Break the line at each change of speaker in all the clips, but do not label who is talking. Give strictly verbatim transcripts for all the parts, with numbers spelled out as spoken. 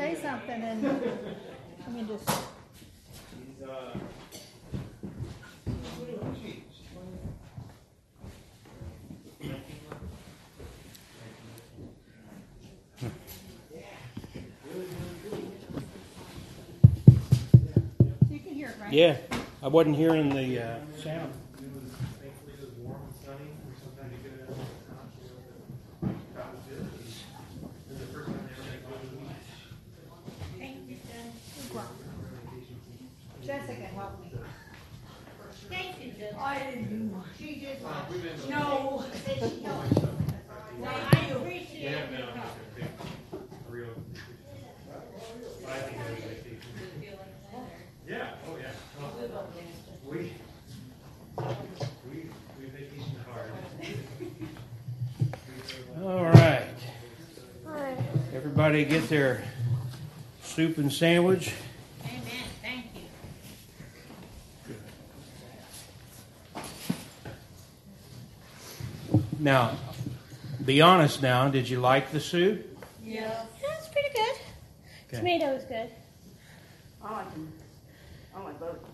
say something and let me just. You can hear it, right?
Yeah, I wasn't hearing the uh, sound.
Jessica helped me.
I didn't do much.
She did.
No.
Said she helped me.
I appreciate it.
Yeah, oh yeah. We, we, we vacation hard. All right. Everybody get their soup and sandwich.
Amen. Thank you.
Now, be honest now, did you like the soup?
Yeah.
Yeah, it's pretty good.
Okay.
Tomato is good.
I like them. I like both.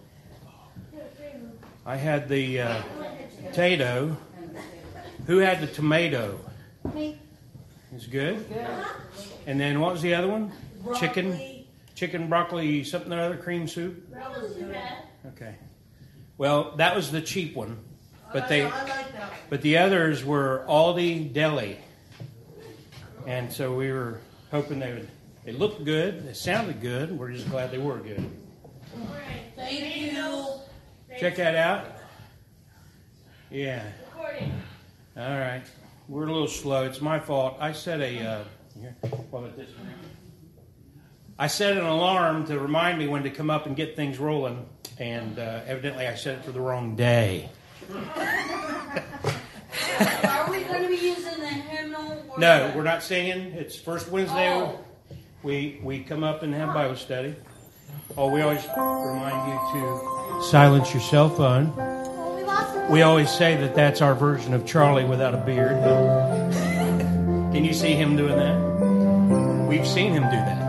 I had the uh, potato. Who had the tomato?
Me.
It's good.
Good.
And then what was the other one?
Broccoli.
Chicken, chicken broccoli, something or other, cream soup.
That wasn't too bad.
Okay. Well, that was the cheap one, but they,
I like that.
but the others were Aldi Deli, and so we were hoping they would. They looked good. They sounded good. We're just glad they were good.
Thank you.
Check that out. Yeah.
Recording.
All right. We're a little slow. It's my fault. I set a. Uh, here. What about this one? I set an alarm to remind me when to come up and get things rolling, and uh, evidently I set it for the wrong day.
Are we going to be using the hymnal? Or
No,
what?
we're not singing. It's first Wednesday.
Oh.
We we come up and have Bible study. Oh, we always remind you to silence your cell phone.
Well, we lost it.
We always say that that's our version of Charlie without a beard. Can you see him doing that? We've seen him do that.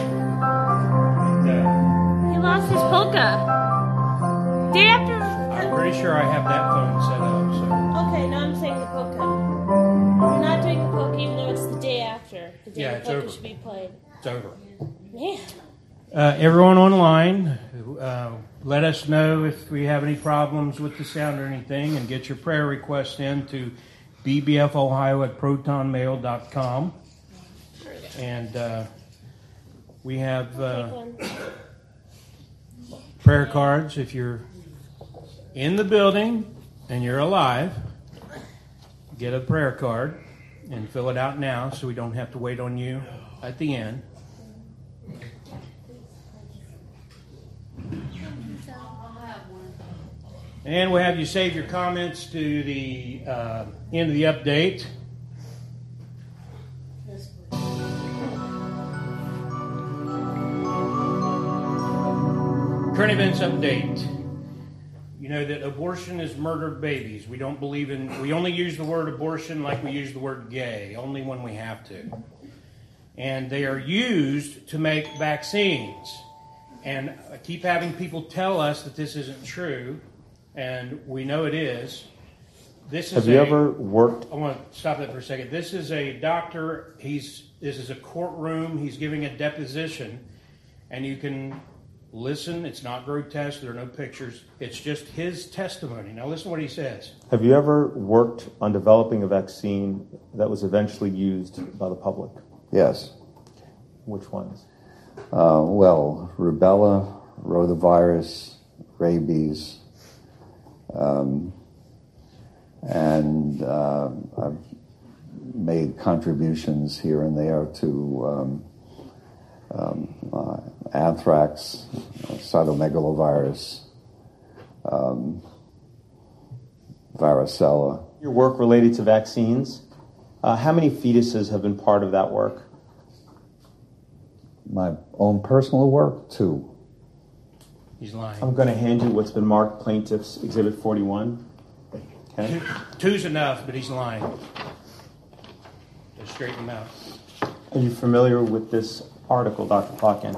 He lost his polka. Day after.
I'm pretty sure I have that phone set up. So
Okay, now I'm saying the polka. We're not doing the polka even though it's the day after. The day
Yeah,
the
it's
polka
over.
should be played.
it's over.
Man.
Uh, everyone online, uh, let us know if we have any problems with the sound or anything, and get your prayer requests in to b b f ohio at proton mail dot com. And uh, we have
Take
uh,
one.
prayer cards. If you're in the building and you're alive, get a prayer card and fill it out now so we don't have to wait on you at the end. And we'll have you save your comments to the uh, end of the update. Current events update. You know that abortion is murdered babies. We don't believe in, we only use the word abortion like we use the word gay, only when we have to. And they are used to make vaccines. And I keep having people tell us that this isn't true, and we know it is. This is
Have you
a,
ever worked?
I want to stop that for a second. This is a doctor. He's this is a courtroom. He's giving a deposition, and you can listen. It's not grotesque. There are no pictures. It's just his testimony. Now listen to what he says.
Have you ever worked on developing a vaccine that was eventually used by the public?
Yes.
Which ones?
Uh, well, rubella, rotavirus, rabies, um, and uh, I've made contributions here and there to um, um, uh, anthrax, uh, cytomegalovirus, um, varicella.
Your work related to vaccines. Uh, how many fetuses have been part of that work?
My own personal work, too.
He's lying.
I'm going to hand you what's been marked Plaintiff's Exhibit forty-one. Okay.
Two, two's enough, but he's lying. Just straighten him out.
Are you familiar with this article, Doctor Plotkin?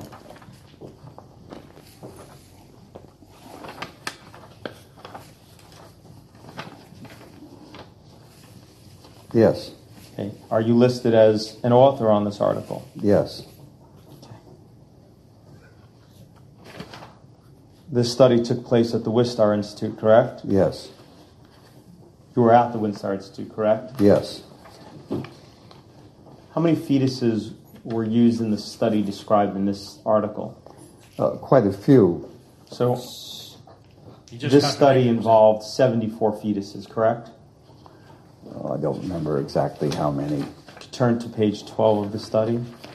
Yes,
Okay. Are you listed as an author on this article?
yes,
This study took place at the Wistar Institute, correct?
yes,
You were at the Wistar Institute, correct?
yes.
How many fetuses were used in the study described in this article?
Uh, quite a few.
So
You just
this
got to
study
make it-
involved seventy-four fetuses, correct?
Uh, I don't remember exactly how many.
Turn to page twelve of the study.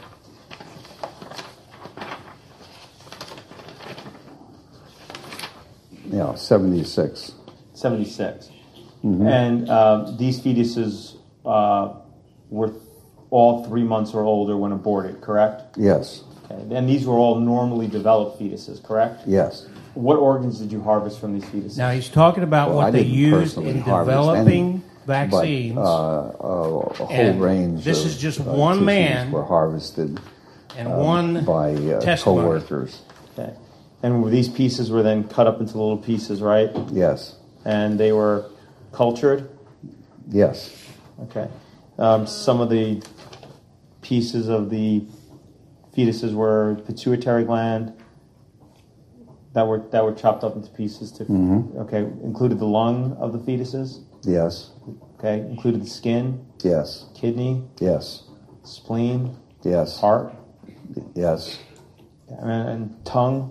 Yeah, seventy-six.
seventy-six. And uh, these fetuses uh, were all three months or older when aborted, correct?
Yes,
Okay. And these were all normally developed fetuses, correct?
yes.
What organs did you harvest from these fetuses?
Now he's talking about
Well,
what
I
they
didn't
used
personally
in
harvest
developing
any,
vaccines.
But, uh, uh, a whole
And
range
this
of
is just
uh,
one
tissues
man
were harvested
and
um,
one
by uh,
testimony.
co-workers.
Okay. And these pieces were then cut up into little pieces, right?
Yes,
And they were cultured?
yes,
Okay. Um, some of the pieces of the fetuses were pituitary gland that were that were chopped up into pieces to
Mhm.
okay, included the lung of the fetuses,
yes,
okay, included the skin,
yes,
kidney,
yes,
spleen,
yes,
heart,
yes.
and, and tongue.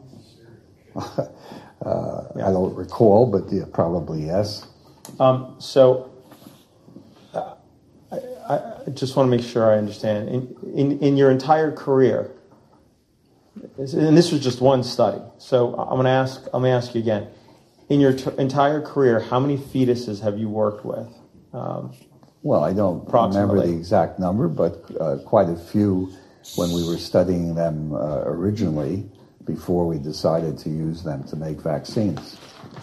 Uh, I don't recall, but yeah, probably yes.
Um, so uh, I, I just want to make sure I understand. In, in, in your entire career, and this was just one study, so I'm going to ask. I'm going to ask you again. In your t- entire career, how many fetuses have you worked with? Um,
Well, I don't remember
Approximately.
the exact number, but uh, quite a few when we were studying them uh, originally before we decided to use them to make vaccines.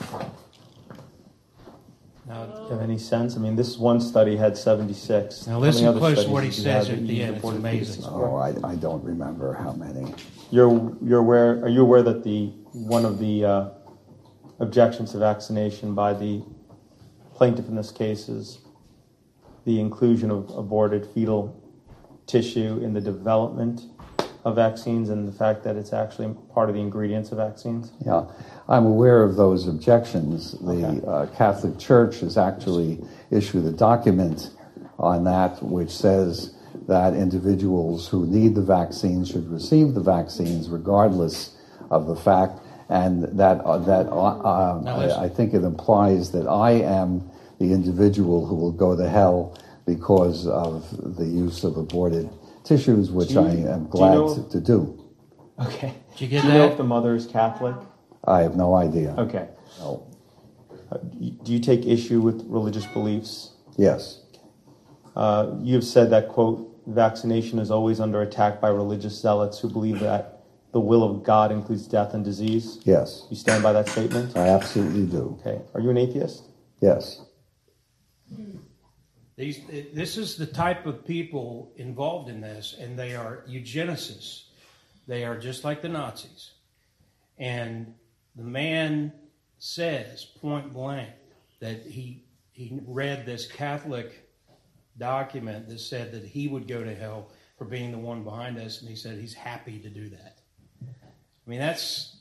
Now,
do you have any sense? I mean, this one study had seventy-six.
Now
How
listen
many other
close to
studies
what he
did you
says
have
at
that
the
used
end. It's
aborted
amazing.
fetuses?
Oh, I, I don't remember how many.
You're you're aware? Are you aware that the one of the uh, objections to vaccination by the plaintiff in this case is the inclusion of aborted fetal tissue in the development of vaccines, and the fact that it's actually part of the ingredients of vaccines?
Yeah, I'm aware of those objections. The
Okay.
uh, Catholic Church has actually issued a document on that which says that individuals who need the vaccine should receive the vaccines regardless of the fact, and that uh, that uh, uh,
Now listen.
I, I think it implies that I am the individual who will go to hell because of the use of aborted tissues, which
Do you-
I am
do you
glad
know-
to, to do.
Okay.
Did you get
Do you know
that?
if the mother is Catholic?
I have no idea.
Okay.
No.
Uh, do you take issue with religious beliefs?
Yes.
Uh, you have said that, quote, vaccination is always under attack by religious zealots who believe that the will of God includes death and disease.
Yes.
You stand by that statement?
I absolutely do.
Okay. Are you an atheist?
Yes.
These, this is the type of people involved in this, and they are eugenicists. They are just like the Nazis. And the man says point blank that he he read this Catholic document that said that he would go to hell for being the one behind us, and he said he's happy to do that. I mean, that's...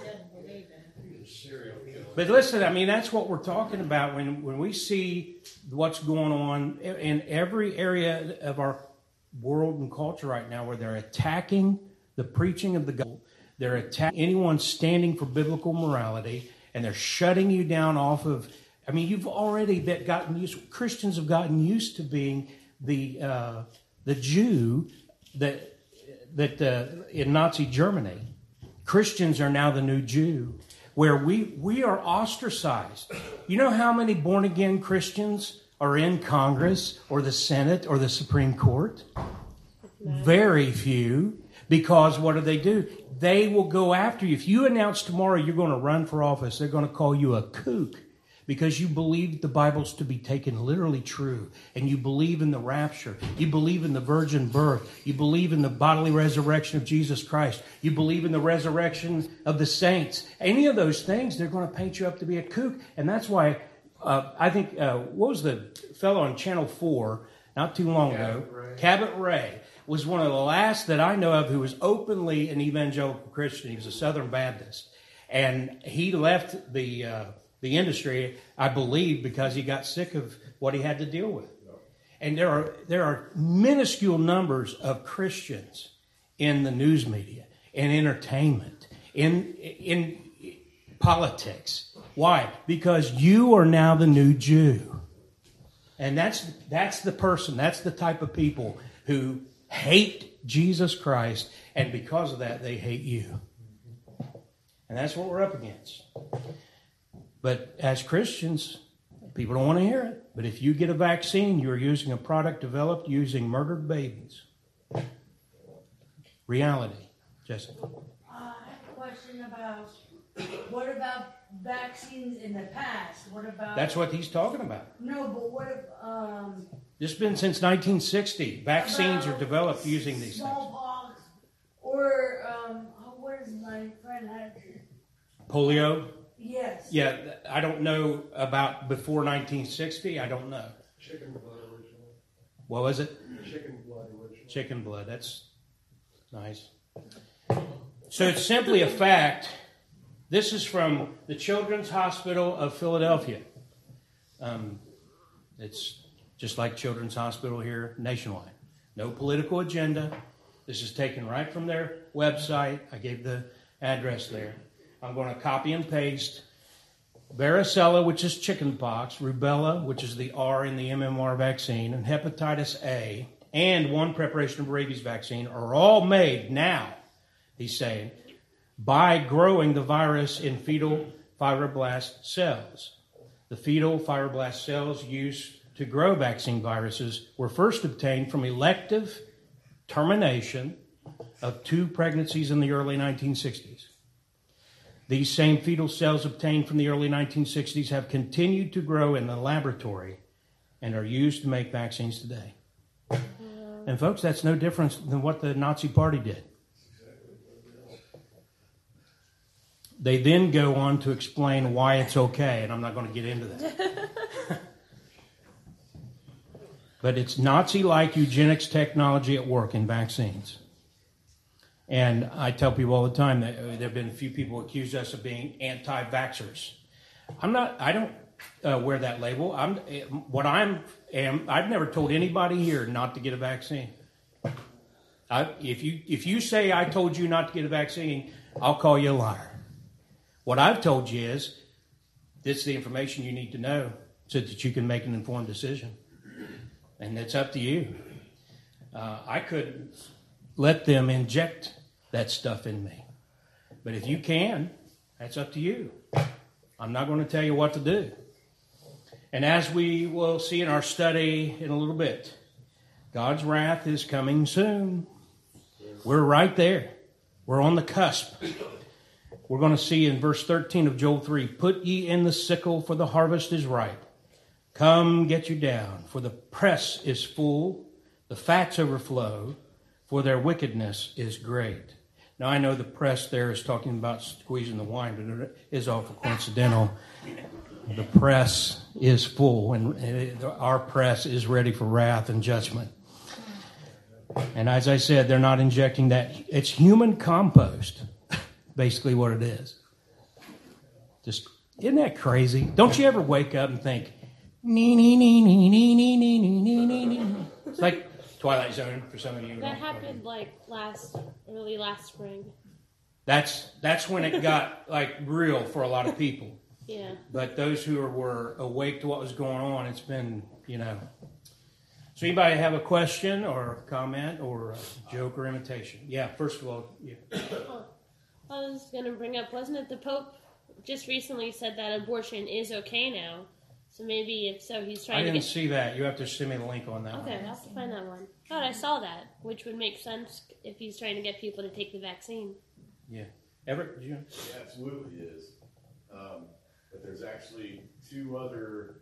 But listen, I mean, that's what we're talking about when, when we see what's going on in every area of our world and culture right now, where they're attacking the preaching of the gospel. They're attacking anyone standing for biblical morality, and they're shutting you down off of, I mean, you've already that gotten used, Christians have gotten used to being the uh, the Jew that, that uh, in Nazi Germany. Christians are now the new Jew, where we, we are ostracized. You know how many born-again Christians are in Congress or the Senate or the Supreme Court? Very few, because what do they do? They will go after you. If you announce tomorrow you're going to run for office, they're going to call you a kook, because you believe the Bible's to be taken literally true, and you believe in the rapture, you believe in the virgin birth, you believe in the bodily resurrection of Jesus Christ, you believe in the resurrection of the saints, any of those things, they're going to paint you up to be a kook. And that's why uh, I think, uh, what was the fellow on Channel four not too long ago? Cabot Ray was one of the last that I know of who was openly an evangelical Christian. He was a Southern Baptist. And he left the uh, the industry, I believe, because he got sick of what he had to deal with. And there are there are minuscule numbers of Christians in the news media, in entertainment, in in politics. Why? Because you are now the new Jew. And that's that's the person, that's the type of people who hate Jesus Christ, and because of that, they hate you. And that's what we're up against. But as Christians, people don't want to hear it. But if you get a vaccine, you're using a product developed using murdered babies. Reality. Jessica.
Uh, I have a question about, what about vaccines in the past? What about...
That's what he's talking about.
No, but what if... Um,
This has been since nineteen sixty. Vaccines are developed using these things.
Smallpox, or, um, oh, what is my friend had?
Polio?
Yes.
Yeah, I don't know about before nineteen sixty. I don't know.
Chicken blood original.
What was it?
Chicken blood original.
Chicken blood. That's nice. So it's simply a fact. This is from the Children's Hospital of Philadelphia. Um, it's just like Children's Hospital here nationwide. No political agenda. This is taken right from their website. I gave the address there. I'm going to copy and paste varicella, which is chickenpox, rubella, which is the R in the M M R vaccine, and hepatitis A, and one preparation of rabies vaccine are all made now, he's saying, by growing the virus in fetal fibroblast cells. The fetal fibroblast cells used to grow vaccine viruses were first obtained from elective termination of two pregnancies in the early nineteen sixties. These same fetal cells obtained from the early nineteen sixties have continued to grow in the laboratory and are used to make vaccines today. And folks, that's no different than what the Nazi Party did. They then go on to explain why it's okay, and I'm not going to get into that. But it's Nazi-like eugenics technology at work in vaccines. And I tell people all the time that there have been a few people who accuse us of being anti-vaxxers. I'm not. I don't uh, wear that label. I'm what I'm am. I've never told anybody here not to get a vaccine. I, if you if you say I told you not to get a vaccine, I'll call you a liar. What I've told you is this is the information you need to know so that you can make an informed decision, and it's up to you. Uh, I couldn't let them inject that stuff in me. But if you can, that's up to you. I'm not going to tell you what to do. And as we will see in our study in a little bit, God's wrath is coming soon. We're right there. We're on the cusp. We're going to see in verse thirteen of Joel three, put ye in the sickle, for the harvest is ripe. Come, get you down, for the press is full, the fats overflow, for their wickedness is great. Now, I know the press there is talking about squeezing the wine, but it is awful coincidental. The press is full, and our press is ready for wrath and judgment. And as I said, they're not injecting that. It's human compost, basically what it is. Just, isn't that crazy? Don't you ever wake up and think, nee, nee, nee, nee, nee, nee, nee, nee, nee, nee. It's like Twilight Zone for some of you.
That happened like last, early last spring.
That's that's when it got like real for a lot of people.
Yeah.
But those who were awake to what was going on, it's been, you know. So anybody have a question or a comment or a joke or imitation? Yeah, first of all, yeah.
Oh, I was going to bring up, wasn't it the Pope just recently said that abortion is okay now? So maybe if so, he's trying
I
to
didn't
get...
see that. You have to send me the link on that
Okay,
one.
I'll have to find that one. Thought I saw that, which would make sense if he's trying to get people to take the vaccine.
Yeah. Everett, did you?
It absolutely is. Um, but there's actually two other.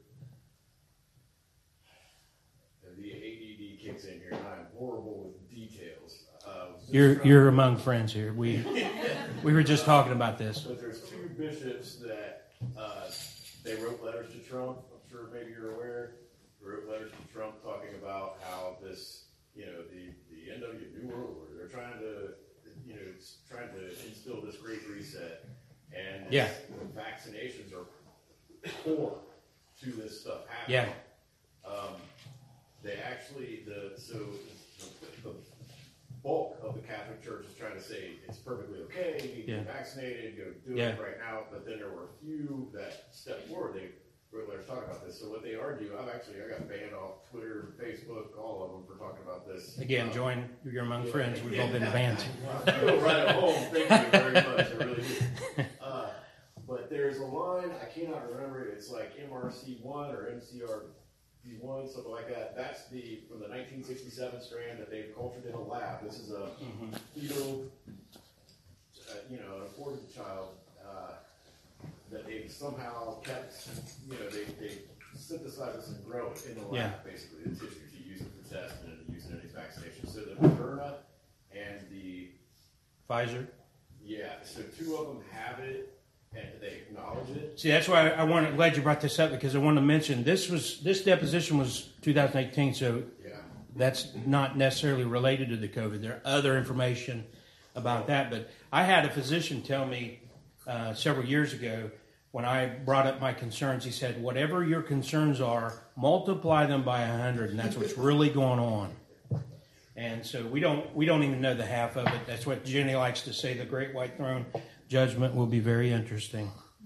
The A D D kicks in here, and I'm horrible with details. Uh,
You're you're among friends here. We we were just talking about this.
But there's two bishops that uh, they wrote letters to Trump. I'm sure maybe you're aware. They wrote letters to Trump talking about how this, you know, the the end of the New World Order. They're trying to, you know, it's trying to instill this great reset, and
yeah,
the vaccinations are core to this stuff happening.
Yeah.
Um, They actually, the so the, the bulk of the Catholic Church is trying to say it's perfectly okay, you need to
yeah.
get vaccinated, go do
yeah.
it right now. But then there were a few that stepped forward. They wrote letters talking about this. So what they argue, I've actually I got banned off Twitter, Facebook, all of them for talking about this.
Again,
um,
join. You're among
yeah,
friends. We've
yeah.
all been banned.
I go right at home. Thank you very much. I really do. Uh, but there's a line I cannot remember it. It's like M R C one or M C R. One, something like that. That's the from the nineteen sixty-seven strand that they've cultured in a lab. This is a
mm-hmm.
fetal, uh, you know, an aborted child uh, that they've somehow kept. You know, they they synthesize this and grow it in the lab,
yeah.
basically the tissue to use it for testing and to use it in these vaccinations. So the Moderna and the
Pfizer.
Yeah, so two of them have it. And they acknowledge it.
See, that's why I wanted. Glad you brought this up because I wanted to mention this was this deposition was two thousand eighteen, so
yeah.
that's not necessarily related to the COVID. There are other information about that, but I had a physician tell me uh, several years ago when I brought up my concerns. He said, "Whatever your concerns are, multiply them by a hundred, and that's what's really going on." And so we don't we don't even know the half of it. That's what Jenny likes to say. The Great White Throne Judgment will be very interesting.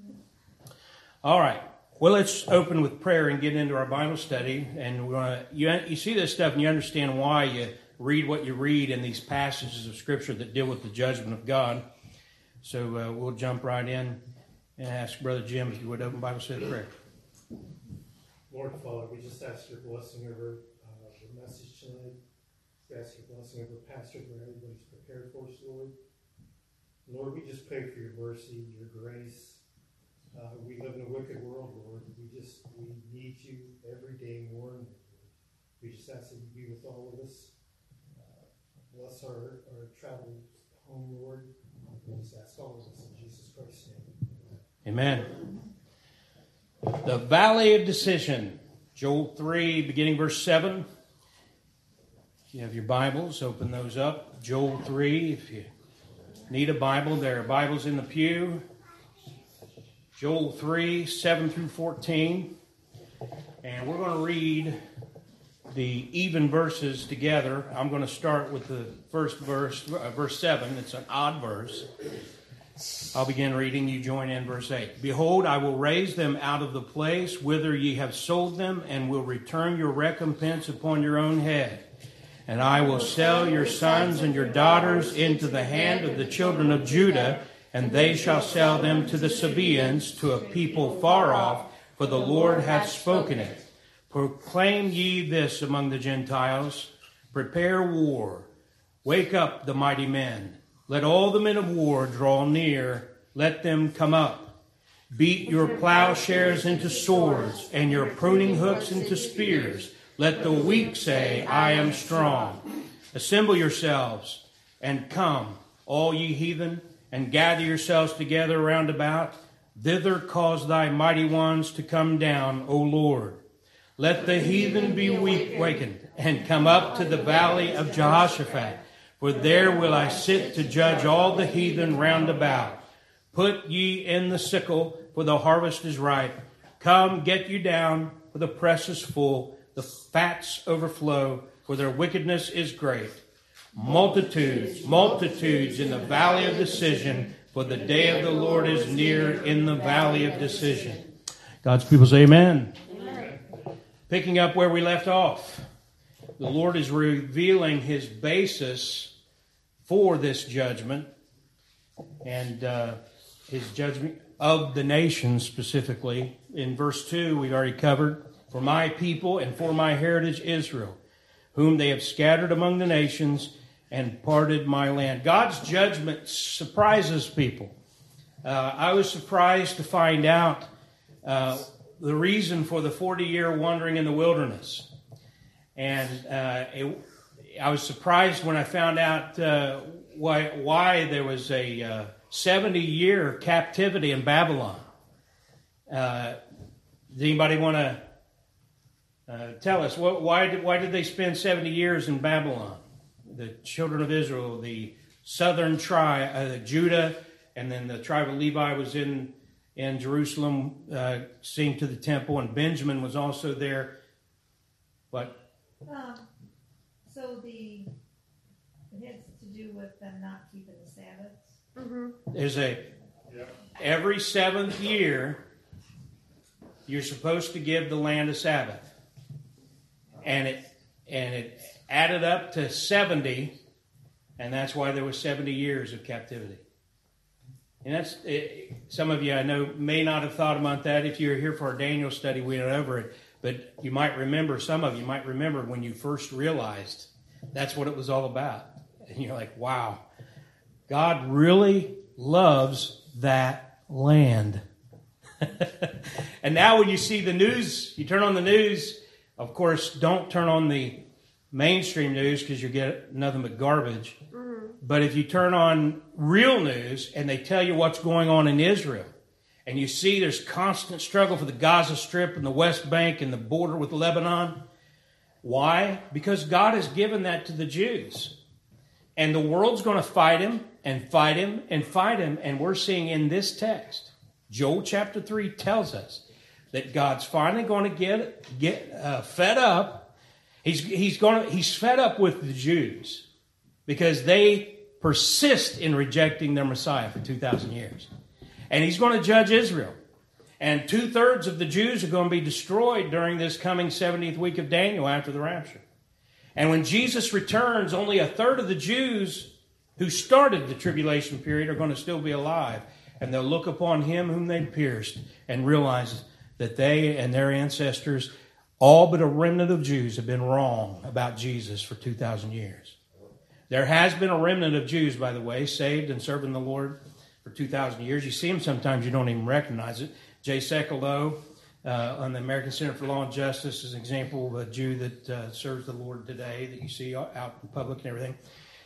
All right. Well, let's open with prayer and get into our Bible study. And we're gonna, you, you see this stuff and you understand why you read what you read in these passages of Scripture that deal with the judgment of God. So uh, we'll jump right in and ask Brother Jim if you would open Bible study prayer.
Lord Father, we just ask your blessing over uh, the message tonight. We ask your blessing over Pastor Brad, what he's prepared for us, Lord. Lord, we just pray for your mercy, your grace. Uh, we live in a wicked world, Lord. We just, we need you every day more. And we just ask that you be with all of us. Uh, bless our, our travel home, Lord. We just ask all of us in Jesus Christ's name.
Amen. The Valley of Decision, Joel three, beginning verse seven. If you have your Bibles, open those up. Joel three, if you need a Bible, there are Bibles in the pew. Joel three, seven through fourteen. And we're going to read the even verses together. I'm going to start with the first verse, uh, verse seven. It's an odd verse. I'll begin reading. You join in verse eight. Behold, I will raise them out of the place whither ye have sold them, and will return your recompense upon your own head. And I will sell your sons and your daughters into the hand of the children of Judah, and they shall sell them to the Sabaeans, to a people far off, for the Lord hath spoken it. Proclaim ye this among the Gentiles, prepare war, wake up the mighty men. Let all the men of war draw near, let them come up. Beat your plowshares into swords, and your pruning hooks into spears. Let the weak say, I am strong. Assemble yourselves, and come, all ye heathen, and gather yourselves together round about. Thither cause thy mighty ones to come down, O Lord. Let the heathen be weak wakened, and come up to the valley of Jehoshaphat. For there will I sit to judge all the heathen round about. Put ye in the sickle, for the harvest is ripe. Come, get you down, for the press is full. The fats overflow, for their wickedness is great. Multitudes, multitudes in the valley of decision, for the day of the Lord is near in the valley of decision. God's people say amen. Amen. Picking up where we left off. The Lord is revealing his basis for this judgment and uh, his judgment of the nations specifically. In verse two, we've already covered, for my people and for my heritage Israel, whom they have scattered among the nations and parted my land. God's judgment surprises people. Uh, I was surprised to find out uh, the reason for the forty-year wandering in the wilderness. And uh, it, I was surprised when I found out uh, why, why there was a uh, seventy-year captivity in Babylon. Uh, does anybody want to uh, tell us what, why did why did they spend seventy years in Babylon? The children of Israel, the southern tribe, uh, Judah, and then the tribe of Levi was in in Jerusalem, uh, seeing to the temple, and Benjamin was also there. But
Um, so the, it has to do with them not keeping the Sabbaths.
Mm-hmm.
there's a every seventh year you're supposed to give the land a Sabbath, and it and it added up to seventy, and that's why there was seventy years of captivity. And that's it, some of you I know may not have thought about that. If you were here for our Daniel study, we went over it. But you might remember, some of you might remember when you first realized that's what it was all about. And you're like, wow, God really loves that land. And now when you see the news, you turn on the news, of course, don't turn on the mainstream news because you get nothing but garbage. Mm-hmm. But if you turn on real news and they tell you what's going on in Israel, and you see there's constant struggle for the Gaza Strip and the West Bank and the border with Lebanon. Why? Because God has given that to the Jews. And the world's going to fight him and fight him and fight him. And we're seeing in this text, Joel chapter three tells us that God's finally going to get get uh, fed up. He's he's going to, he's fed up with the Jews because they persist in rejecting their Messiah for two thousand years. And he's going to judge Israel. And two-thirds of the Jews are going to be destroyed during this coming seventieth week of Daniel after the rapture. And when Jesus returns, only a third of the Jews who started the tribulation period are going to still be alive. And they'll look upon him whom they pierced and realize that they and their ancestors, all but a remnant of Jews, have been wrong about Jesus for two thousand years. There has been a remnant of Jews, by the way, saved and serving the Lord for two thousand years. You see them sometimes, you don't even recognize it. Jay Sekulow uh, on the American Center for Law and Justice is an example of a Jew that uh, serves the Lord today that you see out in public and everything.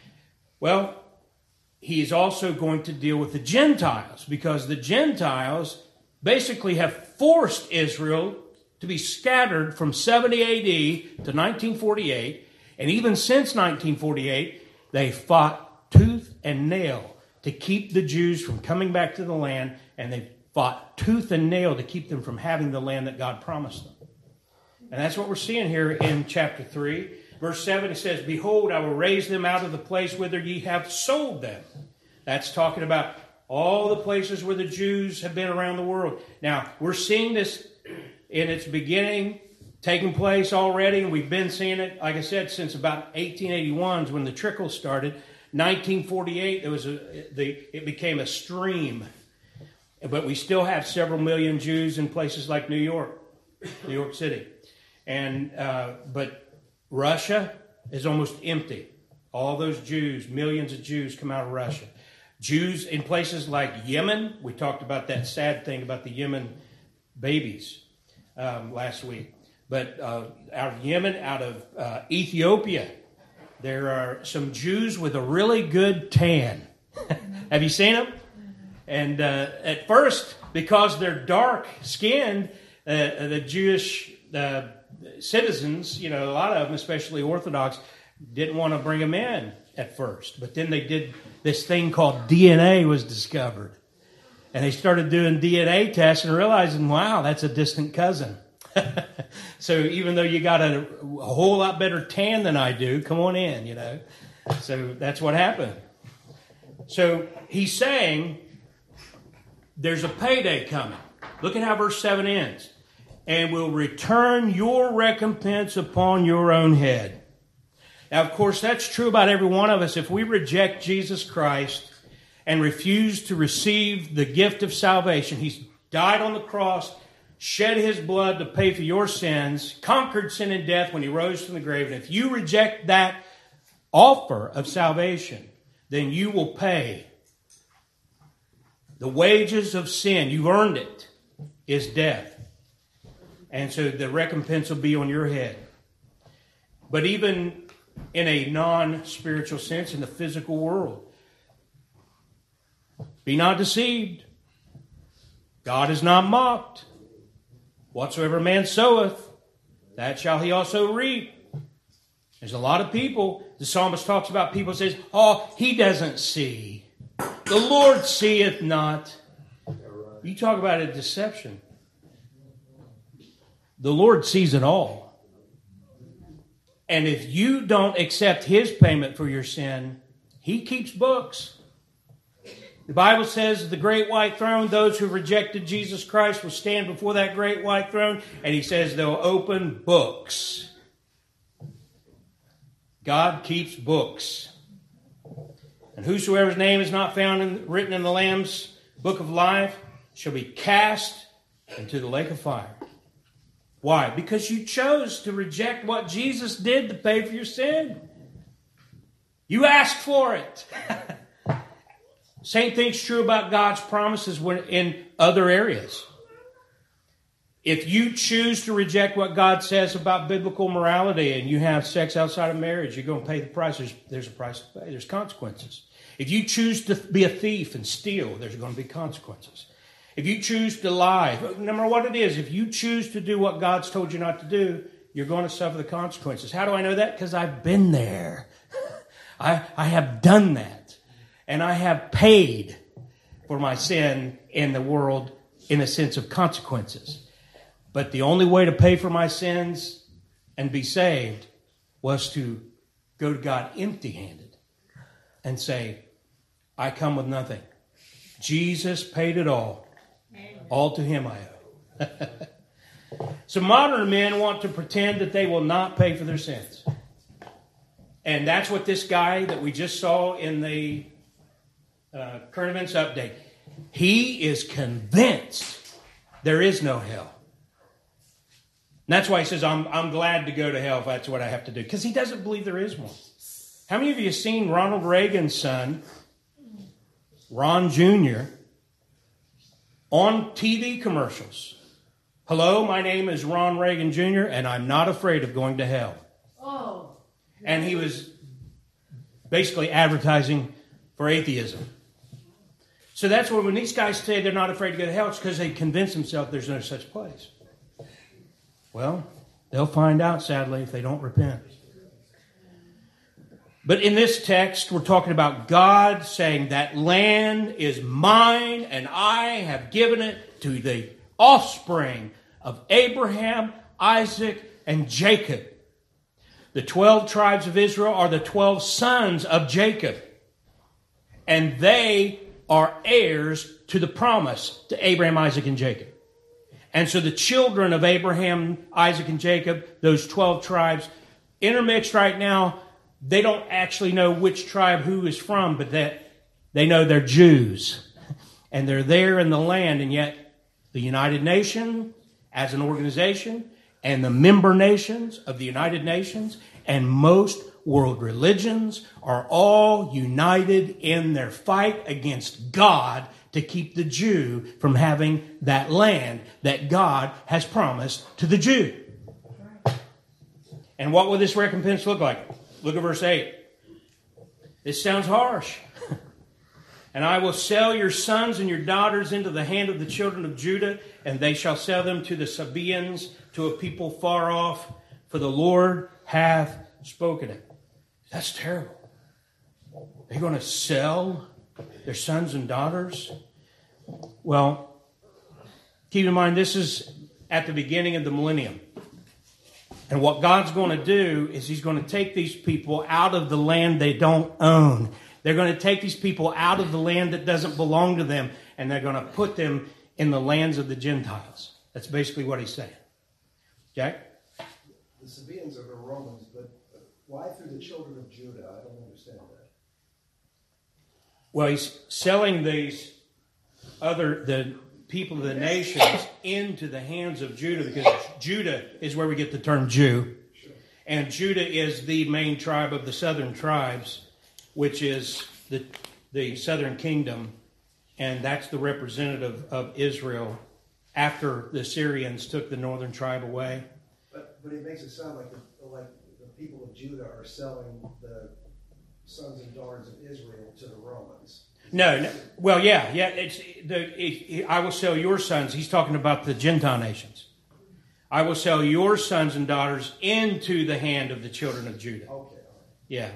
Well, he's also going to deal with the Gentiles because the Gentiles basically have forced Israel to be scattered from seventy A D to nineteen forty-eight. And even since nineteen forty-eight, they fought tooth and nail to keep the Jews from coming back to the land, and they fought tooth and nail to keep them from having the land that God promised them. And that's what we're seeing here in chapter three. Verse seven, it says, "Behold, I will raise them out of the place whither ye have sold them." That's talking about all the places where the Jews have been around the world. Now, we're seeing this in its beginning, taking place already, and we've been seeing it, like I said, since about eighteen eighty-one is when the trickle started. nineteen forty-eight, there was a, the, it became a stream. But we still have several million Jews in places like New York, New York City. And uh, but Russia is almost empty. All those Jews, millions of Jews come out of Russia. Jews in places like Yemen, we talked about that sad thing about the Yemen babies um, last week. But uh, out of Yemen, out of uh, Ethiopia, there are some Jews with a really good tan. Have you seen them? And uh, at first, because they're dark-skinned, uh, the Jewish uh, citizens, you know, a lot of them, especially Orthodox, didn't want to bring them in at first. But then they did this thing called D N A was discovered. And they started doing D N A tests and realizing, wow, that's a distant cousin. So even though you got a, a whole lot better tan than I do, come on in, you know. So that's what happened. So he's saying there's a payday coming. Look at how verse seven ends. "And will return your recompense upon your own head." Now, of course, that's true about every one of us. If we reject Jesus Christ and refuse to receive the gift of salvation, He's died on the cross, shed His blood to pay for your sins, conquered sin and death when He rose from the grave. And if you reject that offer of salvation, then you will pay the wages of sin. You've earned it. is death. And so the recompense will be on your head. But even in a non-spiritual sense, in the physical world, be not deceived. God is not mocked. Whatsoever man soweth, that shall he also reap. There's a lot of people, the psalmist talks about people says, oh, he doesn't see. The Lord seeth not. You talk about a deception. The Lord sees it all. And if you don't accept his payment for your sin, he keeps books. The Bible says the great white throne, those who rejected Jesus Christ will stand before that great white throne, and he says they'll open books. God keeps books. And whosoever's name is not found in, written in the Lamb's book of life shall be cast into the lake of fire. Why? Because you chose to reject what Jesus did to pay for your sin. You asked for it. Same thing's true about God's promises in other areas. If you choose to reject what God says about biblical morality and you have sex outside of marriage, you're going to pay the price. There's, there's a price to pay. There's consequences. If you choose to be a thief and steal, there's going to be consequences. If you choose to lie, no matter what it is, if you choose to do what God's told you not to do, you're going to suffer the consequences. How do I know that? Because I've been there. I, I have done that. And I have paid for my sin in the world in a sense of consequences. But the only way to pay for my sins and be saved was to go to God empty-handed and say, I come with nothing. Jesus paid it all. All to him I owe. So modern men want to pretend that they will not pay for their sins. And that's what this guy that we just saw in the uh, current events update, he is convinced there is no hell. And that's why he says, I'm, I'm glad to go to hell if that's what I have to do. Because he doesn't believe there is one. How many of you have seen Ronald Reagan's son, Ron Junior, on T V commercials? Hello, my name is Ron Reagan Junior, and I'm not afraid of going to hell.
Oh.
And he was basically advertising for atheism. So that's why when these guys say they're not afraid to go to hell, it's because they convince themselves there's no such place. Well, they'll find out, sadly, if they don't repent. But in this text, we're talking about God saying that land is mine and I have given it to the offspring of Abraham, Isaac, and Jacob. The twelve tribes of Israel are the twelve sons of Jacob. And they are heirs to the promise to Abraham, Isaac, and Jacob. And so the children of Abraham, Isaac, and Jacob, those twelve tribes, intermixed right now, they don't actually know which tribe who is from, but that they know they're Jews. And they're there in the land, and yet the United Nations as an organization and the member nations of the United Nations and most world religions are all united in their fight against God to keep the Jew from having that land that God has promised to the Jew. And what will this recompense look like? Look at verse eight. This sounds harsh. And I will sell your sons and your daughters into the hand of the children of Judah, and they shall sell them to the Sabaeans, to a people far off, for the Lord hath spoken it. That's terrible. They're going to sell their sons and daughters? Well, keep in mind, this is at the beginning of the millennium. And what God's going to do is he's going to take these people out of the land they don't own. They're going to take these people out of the land that doesn't belong to them, and they're going to put them in the lands of the Gentiles. That's basically what he's saying. Jack?
The Sabaeans are the Romans, but why through the children of Judah? I don't understand that.
Well, he's selling these other, the people of the nations into the hands of Judah, because Judah is where we get the term Jew. And Judah is the main tribe of the southern tribes, which is the, the southern kingdom. And that's the representative of Israel after the Syrians took the northern tribe away.
But, but it makes it sound like the, like the people of Judah are selling the sons and daughters of Israel to the Romans.
No, no. Well, yeah, yeah. It's the. It, I will sell your sons. He's talking about the Gentile nations. I will sell your sons and daughters into the hand of the children of Judah.
Okay.
Yeah,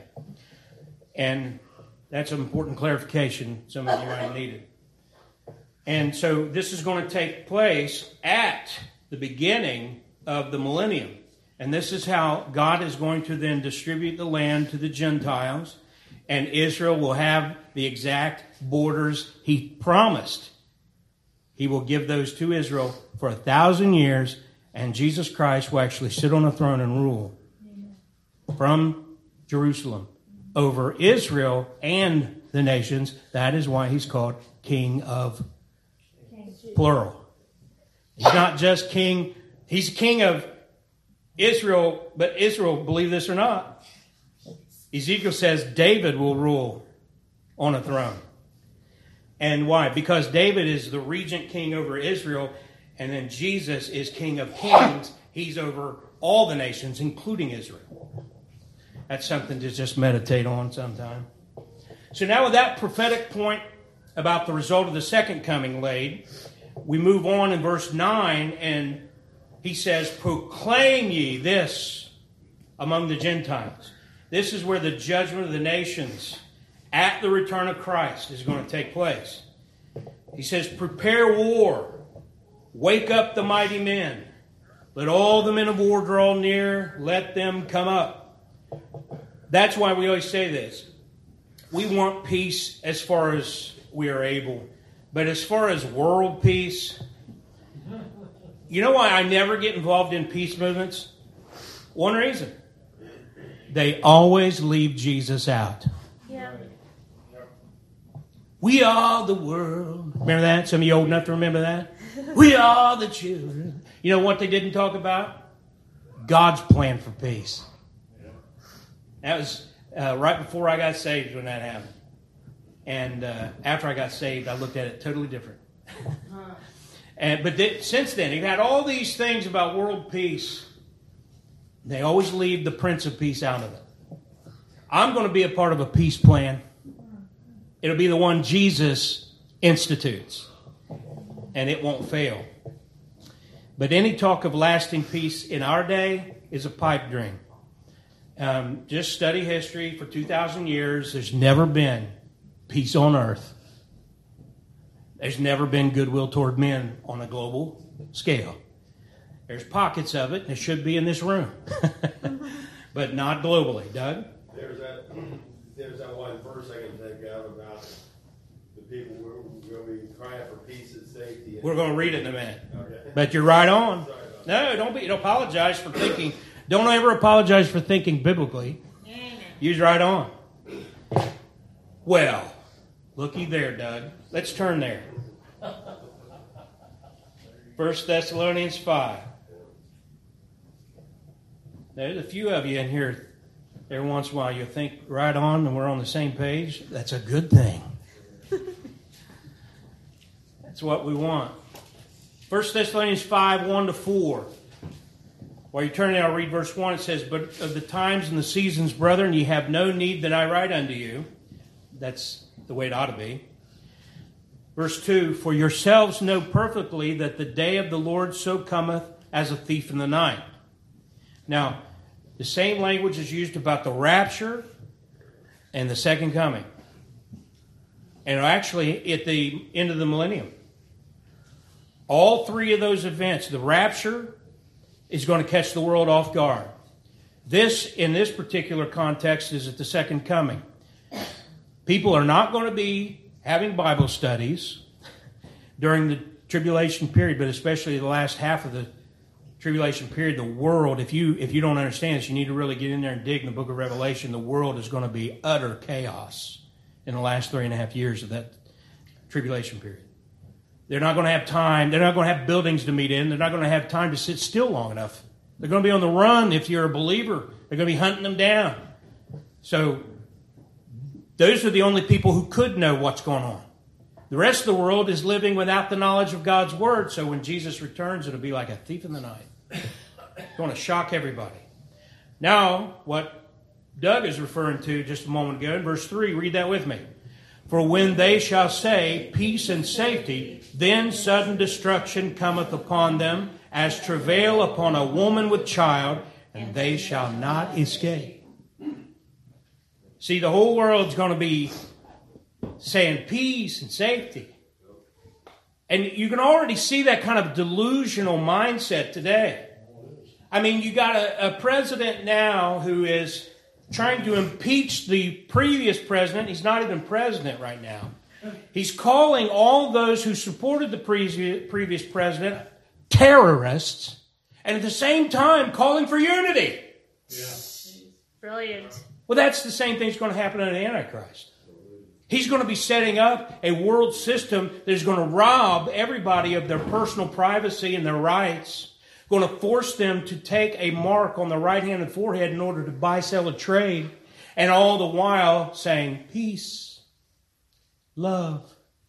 and that's an important clarification. Some of you might need it. And so this is going to take place at the beginning of the millennium. And this is how God is going to then distribute the land to the Gentiles. And Israel will have the exact borders he promised. He will give those to Israel for a thousand years. And Jesus Christ will actually sit on a throne and rule from Jerusalem over Israel and the nations. That is why he's called King of plural. He's not just king. He's king of Israel, but Israel, believe this or not, Ezekiel says David will rule on a throne. And why? Because David is the regent king over Israel, and then Jesus is King of Kings. He's over all the nations, including Israel. That's something to just meditate on sometime. So now with that prophetic point about the result of the second coming laid, we move on in verse nine, and he says, proclaim ye this among the Gentiles. This is where the judgment of the nations at the return of Christ is going to take place. He says, prepare war. Wake up the mighty men. Let all the men of war draw near. Let them come up. That's why we always say this. We want peace as far as we are able. But as far as world peace, you know why I never get involved in peace movements? One reason. They always leave Jesus out.
Yeah.
We are the world. Remember that? Some of you old enough to remember that? We are the children. You know what they didn't talk about? God's plan for peace. That was uh, right before I got saved when that happened. And uh, after I got saved, I looked at it totally different. and But th- since then, you've had all these things about world peace. They always leave the Prince of Peace out of it. I'm going to be a part of a peace plan. It'll be the one Jesus institutes. And it won't fail. But any talk of lasting peace in our day is a pipe dream. Um, just study history for two thousand years. There's never been peace on earth. There's never been goodwill toward men on a global scale. There's pockets of it, and it should be in this room. But not globally. Doug?
There's that, there's that one verse I can think of about the people who will be crying for peace and safety.
We're going to read it in a minute.
Okay.
But you're right on. No, don't be. Don't apologize for thinking. Don't ever apologize for thinking biblically. You're right on. Well, looky there, Doug. Let's turn there. First Thessalonians five. There's a few of you in here. Every once in a while you think right on and we're on the same page. That's a good thing. That's what we want. First Thessalonians five, one to four. While you're turning, I'll read verse one. It says, but of the times and the seasons, brethren, ye have no need that I write unto you. That's the way it ought to be. Verse two, for yourselves know perfectly that the day of the Lord so cometh as a thief in the night. Now, the same language is used about the rapture and the second coming. And actually, at the end of the millennium. All three of those events, the rapture is going to catch the world off guard. This, in this particular context, is at the second coming. People are not going to be having Bible studies during the tribulation period, but especially the last half of the tribulation period. The world, if you if you don't understand this, you need to really get in there and dig in the book of Revelation. The world is going to be utter chaos in the last three and a half years of that tribulation period. They're not going to have time. They're not going to have buildings to meet in. They're not going to have time to sit still long enough. They're going to be on the run if you're a believer. They're going to be hunting them down. So those are the only people who could know what's going on. The rest of the world is living without the knowledge of God's word. So when Jesus returns, it'll be like a thief in the night. It's going to shock everybody. Now, what Doug is referring to just a moment ago in verse three, read that with me. For when they shall say, peace and safety, then sudden destruction cometh upon them, as travail upon a woman with child, and they shall not escape. See, the whole world's going to be saying peace and safety. And you can already see that kind of delusional mindset today. I mean, you got a, a president now who is trying to impeach the previous president. He's not even president right now. He's calling all those who supported the previous, previous president terrorists, and at the same time calling for unity.
Yeah.
Brilliant.
Well, that's the same thing that's going to happen in the Antichrist. He's going to be setting up a world system that is going to rob everybody of their personal privacy and their rights, going to force them to take a mark on the right hand and forehead in order to buy, sell, or trade, and all the while saying peace, love.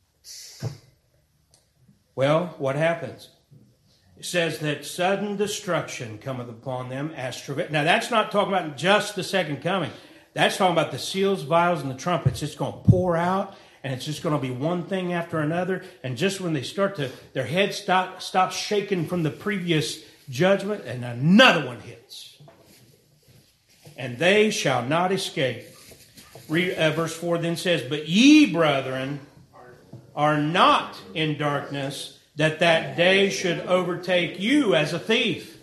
Well, what happens? It says that sudden destruction cometh upon them as travail. Now, that's not talking about just the second coming. That's talking about the seals, vials, and the trumpets. It's going to pour out, and it's just going to be one thing after another. And just when they start to, their heads stop, stop shaking from the previous judgment, and another one hits. And they shall not escape. Re, uh, verse four then says, but ye, brethren, are not in darkness, that that day should overtake you as a thief.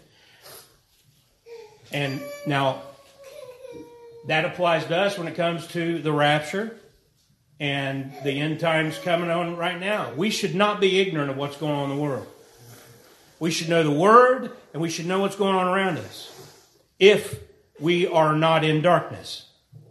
And now, that applies to us when it comes to the rapture and the end times coming on right now. We should not be ignorant of what's going on in the world. We should know the Word, and we should know what's going on around us if we are not in darkness.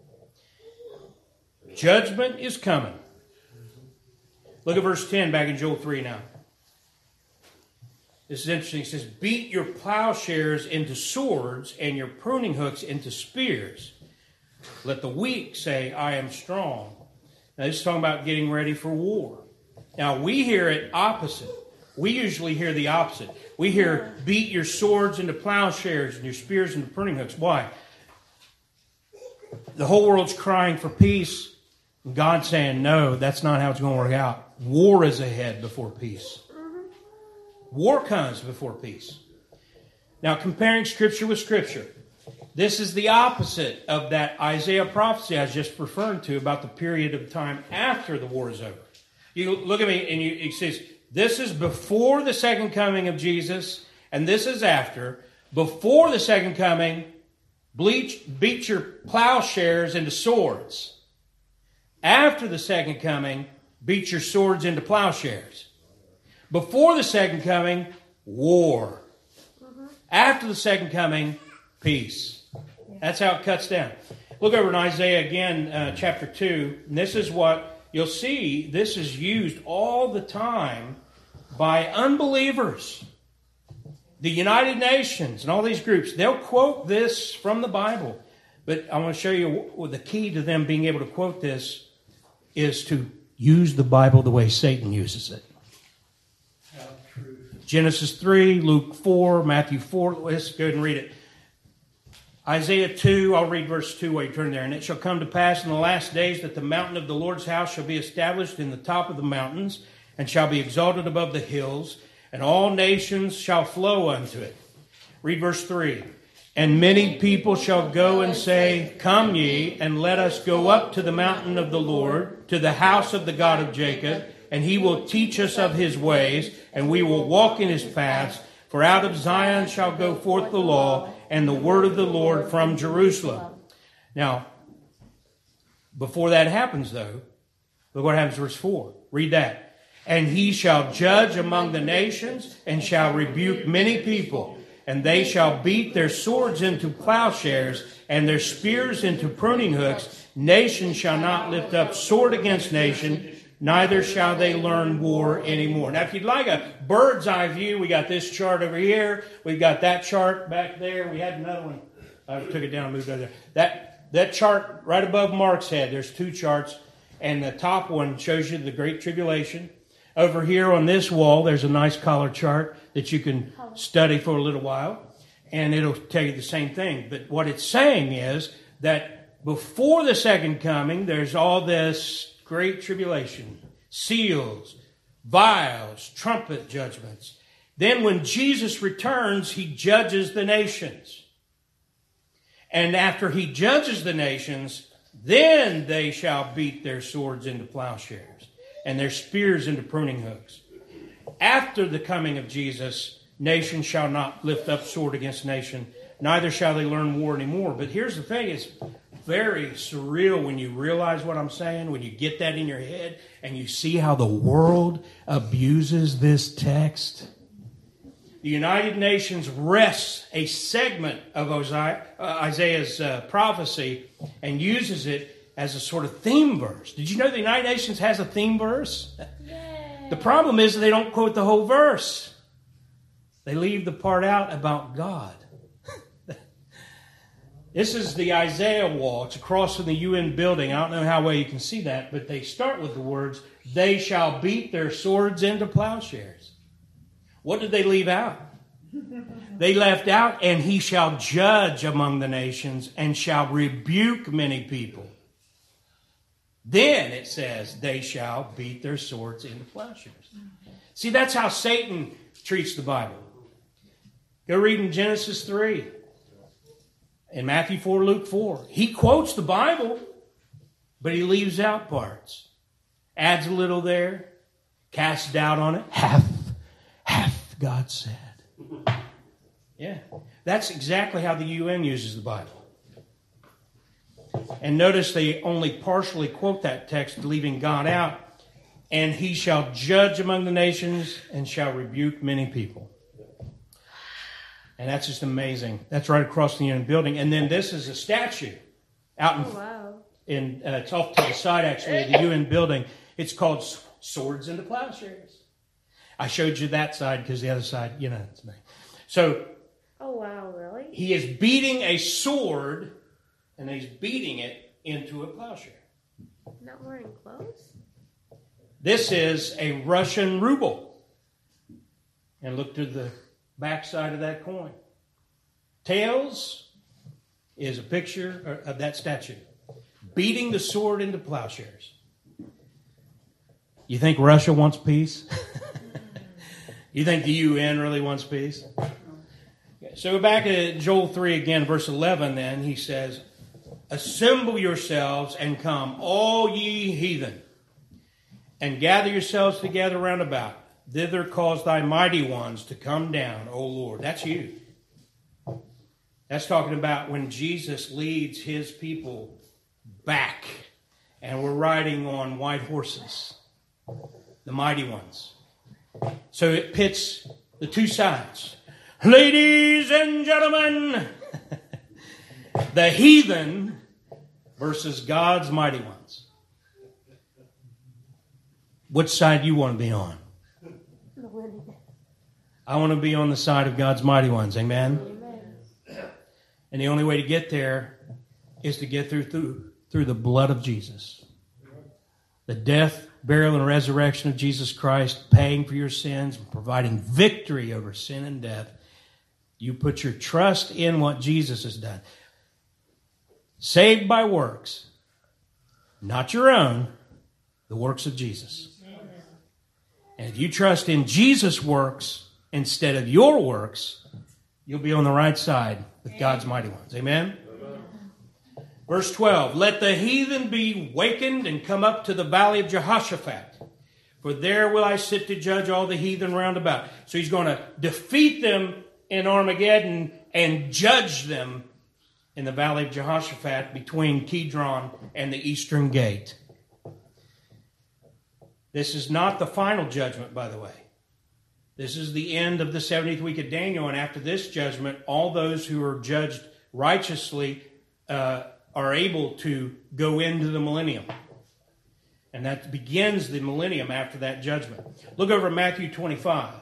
Judgment is coming. Look at verse ten back in Joel three now. This is interesting. It says, beat your plowshares into swords and your pruning hooks into spears. Let the weak say, I am strong. Now, this is talking about getting ready for war. Now, we hear it opposite. We usually hear the opposite. We hear, beat your swords into plowshares and your spears into pruning hooks. Why? The whole world's crying for peace. And God's saying, no, that's not how it's going to work out. War is ahead before peace. War comes before peace. Now, comparing Scripture with Scripture. This is the opposite of that Isaiah prophecy I was just referring to about the period of time after the war is over. You look at me and you, it says, this is before the second coming of Jesus, and this is after. Before the second coming, bleach, beat your plowshares into swords. After the second coming, beat your swords into plowshares. Before the second coming, war. After the second coming, peace. That's how it cuts down. Look over in Isaiah again, uh, chapter two. And this is what you'll see. This is used all the time by unbelievers. The United Nations and all these groups. They'll quote this from the Bible. But I want to show you the key to them being able to quote this is to use the Bible the way Satan uses it. Genesis three, Luke four, Matthew four. Let's go ahead and read it. Isaiah two, I'll read verse two while you turn there. And it shall come to pass in the last days that the mountain of the Lord's house shall be established in the top of the mountains, and shall be exalted above the hills, and all nations shall flow unto it. Read verse three. And many people shall go and say, come ye, and let us go up to the mountain of the Lord, to the house of the God of Jacob, and he will teach us of his ways, and we will walk in his paths. For out of Zion shall go forth the law, and the word of the Lord from Jerusalem. Now, before that happens, though, look what happens in verse four. Read that. And he shall judge among the nations, and shall rebuke many people. And they shall beat their swords into plowshares, and their spears into pruning hooks. Nation shall not lift up sword against nation, neither shall they learn war anymore. Now, if you'd like a bird's eye view, we got this chart over here. We've got that chart back there. We had another one. I took it down and moved over there. That, that chart right above Mark's head, there's two charts. And the top one shows you the Great Tribulation. Over here on this wall, there's a nice color chart that you can study for a little while. And it'll tell you the same thing. But what it's saying is that before the second coming, there's all this great tribulation, seals, vials, trumpet judgments. Then when Jesus returns, he judges the nations. And after he judges the nations, then they shall beat their swords into plowshares and their spears into pruning hooks. After the coming of Jesus, nation shall not lift up sword against nation, neither shall they learn war anymore. But here's the thing, it's very surreal when you realize what I'm saying, when you get that in your head and you see how the world abuses this text. The United Nations wrests a segment of Isaiah's uh, prophecy and uses it as a sort of theme verse. Did you know the United Nations has a theme verse? Yay. The problem is that they don't quote the whole verse. They leave the part out about God. This is the Isaiah wall. It's across from the U N building. I don't know how well you can see that, but they start with the words, they shall beat their swords into plowshares. What did they leave out? They left out, and he shall judge among the nations and shall rebuke many people. Then it says, they shall beat their swords into plowshares. See, that's how Satan treats the Bible. Go read in Genesis three. In Matthew four, Luke four. He quotes the Bible, but he leaves out parts. Adds a little there. Casts doubt on it. Hath, hath God said. Yeah. That's exactly how the U N uses the Bible. And notice they only partially quote that text, leaving God out. And he shall judge among the nations and shall rebuke many people. And that's just amazing. That's right across the U N building. And then this is a statue out in, oh, wow. in uh, it's off to the side, actually, of the U N building. It's called Swords into Plowshares. I showed you that side because the other side, you know, it's me. So,
oh, wow, really?
He is beating a sword, and he's beating it into a plowshare.
Not wearing clothes?
This is a Russian ruble. And look to the backside of that coin. Tails is a picture of that statue. Beating the sword into plowshares. You think Russia wants peace? You think the U N really wants peace? So back at Joel three again, verse eleven then, he says, assemble yourselves and come, all ye heathen, and gather yourselves together round about. Thither cause thy mighty ones to come down, O Lord. That's you. That's talking about when Jesus leads his people back, and we're riding on white horses, the mighty ones. So it pits the two sides. Ladies and gentlemen, the heathen versus God's mighty ones. Which side do you want to be on? I want to be on the side of God's mighty ones. Amen? Amen. And the only way to get there is to get through, through, through the blood of Jesus. The death, burial, and resurrection of Jesus Christ, paying for your sins, and providing victory over sin and death. You put your trust in what Jesus has done. Saved by works, not your own, the works of Jesus. And if you trust in Jesus' works instead of your works, you'll be on the right side with God's mighty ones. Amen? Amen. Verse twelve, let the heathen be wakened and come up to the valley of Jehoshaphat, for there will I sit to judge all the heathen round about. So he's going to defeat them in Armageddon and judge them in the valley of Jehoshaphat between Kidron and the eastern gate. This is not the final judgment, by the way. This is the end of the seventieth week of Daniel, and after this judgment, all those who are judged righteously uh, are able to go into the millennium. And that begins the millennium after that judgment. Look over at Matthew twenty-five.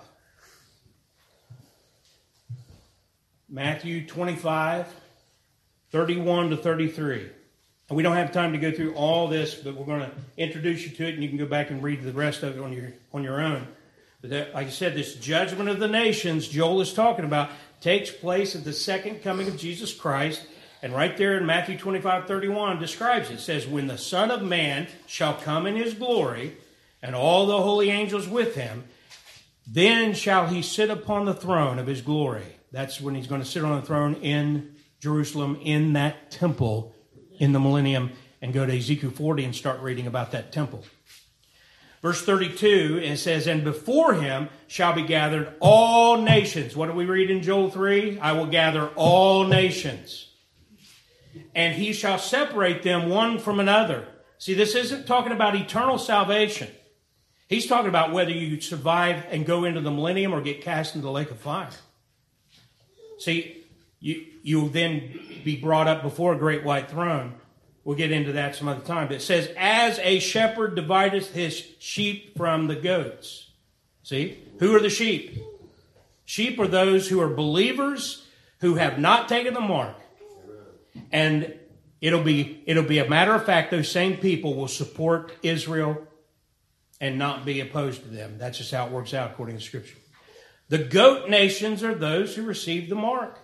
Matthew twenty-five, thirty-one to thirty-three. And we don't have time to go through all this, but we're going to introduce you to it, and you can go back and read the rest of it on your on your own. But that, like I said, this judgment of the nations Joel is talking about takes place at the second coming of Jesus Christ. And right there in Matthew twenty-five thirty-one describes it. It says, when the Son of Man shall come in his glory, and all the holy angels with him, then shall he sit upon the throne of his glory. That's when he's going to sit on the throne in Jerusalem, in that temple, in the millennium, and go to Ezekiel forty and start reading about that temple. Verse thirty-two, it says, and before him shall be gathered all nations. What do we read in Joel three? I will gather all nations. And he shall separate them one from another. See, this isn't talking about eternal salvation. He's talking about whether you survive and go into the millennium or get cast into the lake of fire. See, you, you'll then be brought up before a great white throne. We'll get into that some other time. But it says, as a shepherd divideth his sheep from the goats. See, who are the sheep? Sheep are those who are believers who have not taken the mark. And it'll be it'll be a matter of fact, those same people will support Israel and not be opposed to them. That's just how it works out according to Scripture. The goat nations are those who receive the mark.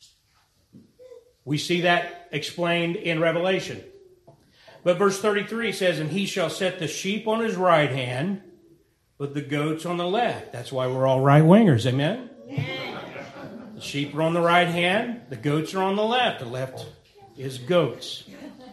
We see that explained in Revelation. But verse thirty-three says, and he shall set the sheep on his right hand, but the goats on the left. That's why we're all right-wingers, amen? The sheep are on the right hand, the goats are on the left. The left is goats.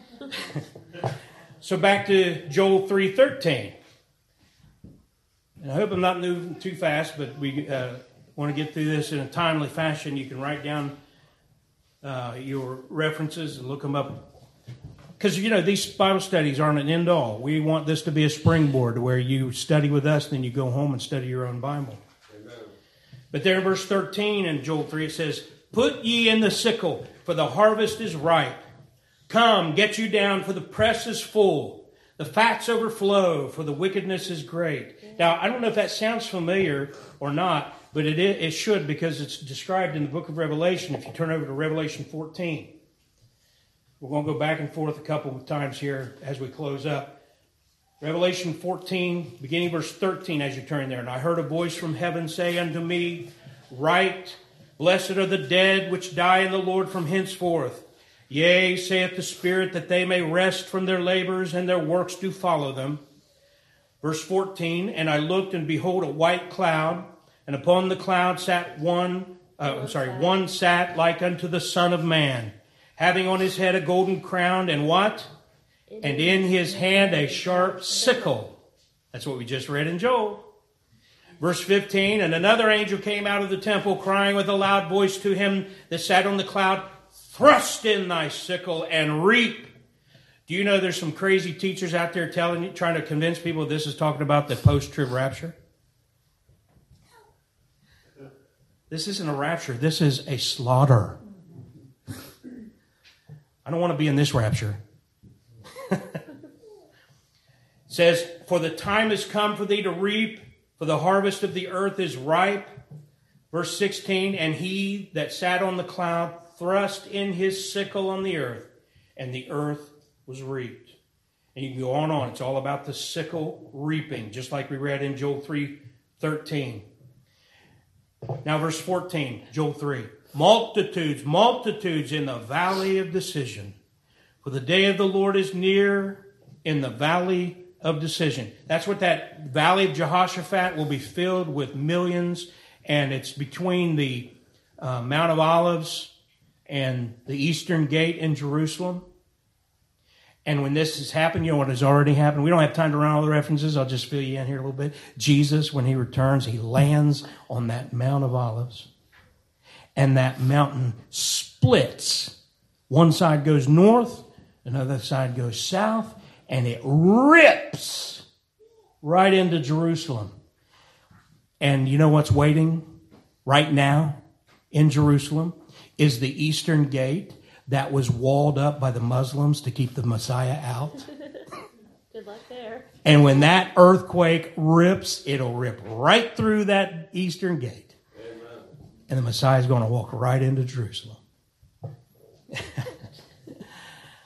So back to Joel three thirteen. And I hope I'm not moving too fast, but we uh, want to get through this in a timely fashion. You can write down uh, your references and look them up. Because, you know, these Bible studies aren't an end all. We want this to be a springboard to where you study with us, then you go home and study your own Bible. Amen. But there in verse thirteen in Joel three, it says, put ye in the sickle, for the harvest is ripe. Come, get you down, for the press is full. The fats overflow, for the wickedness is great. Now, I don't know if that sounds familiar or not, but it is, it should, because it's described in the book of Revelation. If you turn over to Revelation fourteen. We're going to go back and forth a couple of times here as we close up. Revelation fourteen, beginning verse thirteen as you turn there. And I heard a voice from heaven say unto me, write, blessed are the dead which die in the Lord from henceforth. Yea, saith the Spirit, that they may rest from their labors, and their works do follow them. Verse fourteen, and I looked, and behold, a white cloud, and upon the cloud sat one, uh, sorry, one sat like unto the Son of Man, having on his head a golden crown, and what? And in his hand a sharp sickle. That's what we just read in Joel. Verse fifteen, and another angel came out of the temple, crying with a loud voice to him that sat on the cloud, thrust in thy sickle and reap. Do you know there's some crazy teachers out there telling you, trying to convince people this is talking about the post-trib rapture? This isn't a rapture. This is a slaughter. I don't want to be in this rapture. It says, for the time is come for thee to reap, for the harvest of the earth is ripe. Verse sixteen, and he that sat on the cloud thrust in his sickle on the earth, and the earth was reaped. And you can go on and on. It's all about the sickle reaping, just like we read in Joel three thirteen. Now verse fourteen, Joel three. Multitudes, multitudes in the valley of decision. For the day of the Lord is near in the valley of decision. That's what that valley of Jehoshaphat will be filled with millions. And it's between the uh, Mount of Olives and the Eastern Gate in Jerusalem. And when this has happened, you know what has already happened? We don't have time to run all the references. I'll just fill you in here a little bit. Jesus, when he returns, he lands on that Mount of Olives. And that mountain splits. One side goes north, another side goes south, and it rips right into Jerusalem. And you know what's waiting right now in Jerusalem is the Eastern Gate that was walled up by the Muslims to keep the Messiah out.
Good luck there.
And when that earthquake rips, it'll rip right through that Eastern Gate. And the Messiah is going to walk right into Jerusalem.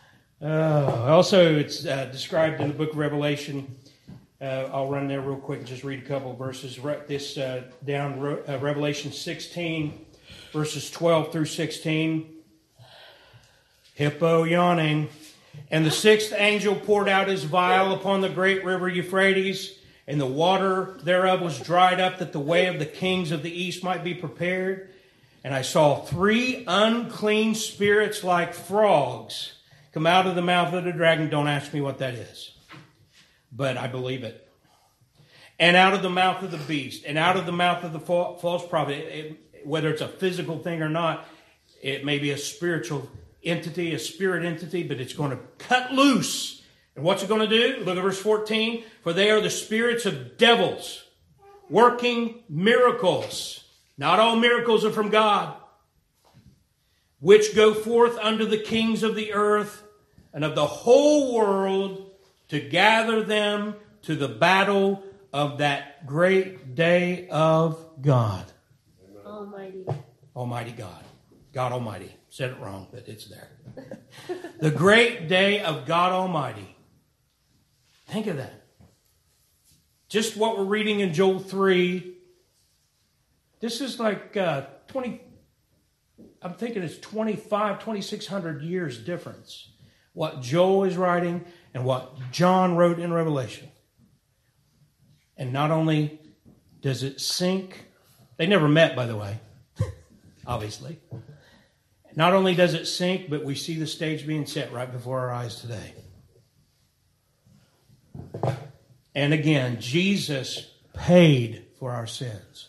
Uh, also, it's uh, described in the book of Revelation. Uh, I'll run there real quick and just read a couple of verses. Write this uh, down, uh, Revelation sixteen, verses twelve through sixteen. Hippo yawning. And the sixth angel poured out his vial upon the great river Euphrates, and the water thereof was dried up, that the way of the kings of the east might be prepared. And I saw three unclean spirits like frogs come out of the mouth of the dragon. Don't ask me what that is, but I believe it. And out of the mouth of the beast, and out of the mouth of the false prophet. It, it, whether it's a physical thing or not, it may be a spiritual entity, a spirit entity, but it's going to cut loose. And what's it going to do? Look at verse fourteen. For they are the spirits of devils, working miracles. Not all miracles are from God. Which go forth unto the kings of the earth and of the whole world, to gather them to the battle of that great day of God.
Almighty.
Almighty God. God Almighty. Said it wrong, but it's there. The great day of God Almighty. Think of that. Just what we're reading in Joel three. This is like uh, twenty, I'm thinking it's twenty-five, twenty-six hundred years difference. What Joel is writing and what John wrote in Revelation. And not only does it sync, they never met, by the way, obviously. Not only does it sync, but we see the stage being set right before our eyes today. And again, Jesus paid for our sins.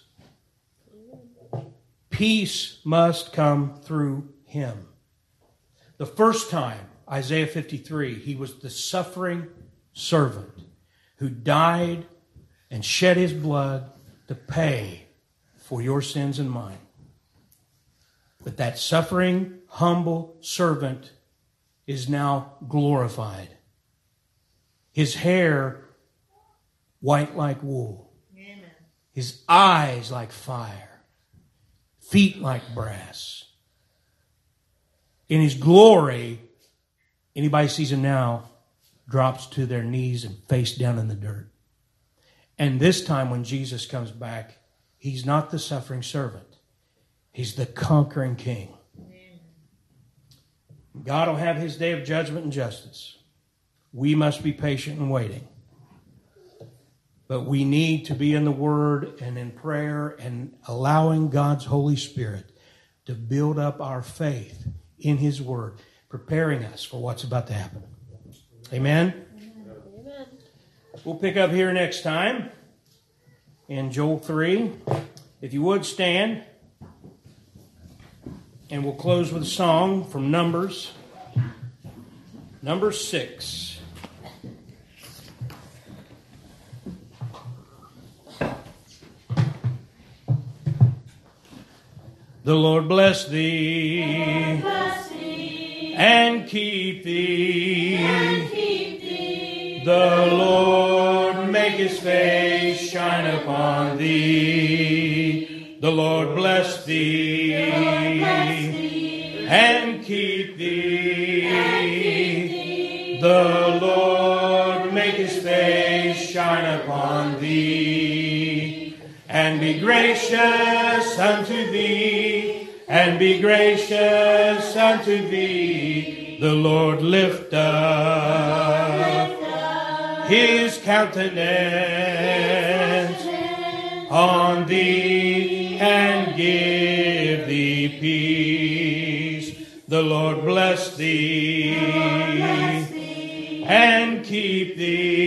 Peace must come through him. The first time, Isaiah fifty-three, he was the suffering servant who died and shed his blood to pay for your sins and mine. But that suffering, humble servant is now glorified. His hair white like wool.
Amen.
His eyes like fire. Feet like brass. In his glory, anybody sees him now drops to their knees and face down in the dirt. And this time when Jesus comes back, he's not the suffering servant. He's the conquering king. Amen. God will have his day of judgment and justice. We must be patient and waiting. But we need to be in the Word and in prayer and allowing God's Holy Spirit to build up our faith in his Word, preparing us for what's about to happen. Amen?
Amen.
We'll pick up here next time in Joel three. If you would stand. And we'll close with a song from Numbers. Number six. The Lord bless thee,
Lord bless thee
and keep thee.
and keep thee.
The Lord make his face shine upon thee. The Lord bless thee,
The Lord bless thee
and keep thee.
and keep thee.
The Lord make his face shine upon thee, and be gracious unto thee, and be gracious unto thee. The Lord lift up his countenance on thee and give thee peace. The Lord bless thee and keep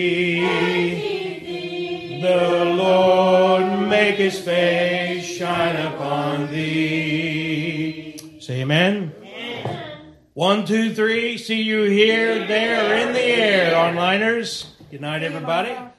thee. The Lord make his face shine upon thee. Say amen.
Amen.
One, two, three. See you here, there, in the air, onliners. Good night, everybody.